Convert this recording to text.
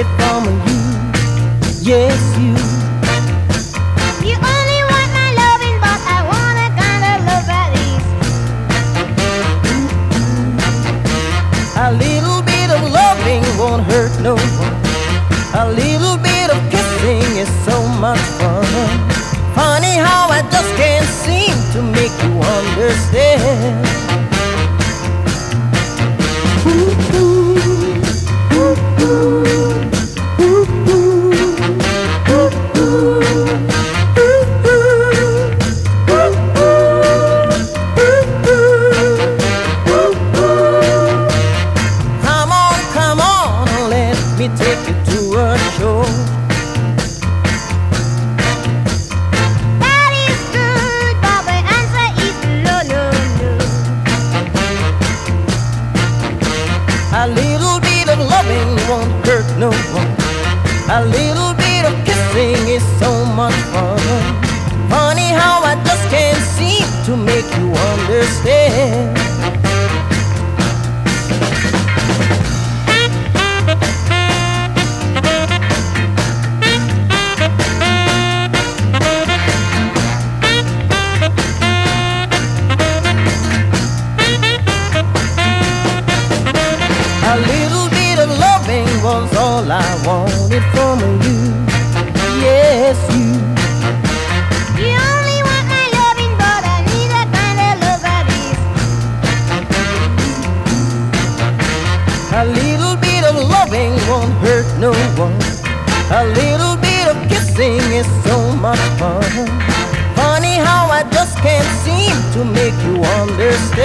it from you. Yes, you. You only want my loving, but I want a kind of love that is. A little bit of loving won't hurt no one. A little bit of kissing is so much fun. Funny how I just can't seem to make you understand. Ooh, ooh, ooh, ooh, ooh, ooh, ooh. Come on, let me take you to a show. That is good, but the answer is no, no, no. A little bit of loving won't hurt no one. A little bit of kissing is so much fun. Funny how I just can't seem to make you understand. A little bit of loving was all I wanted from you. Yes, you. You only want my loving, but I need a kind of love that is. A little bit of loving won't hurt no one. A little bit of kissing is so much fun. Funny how I just can't seem to make you understand.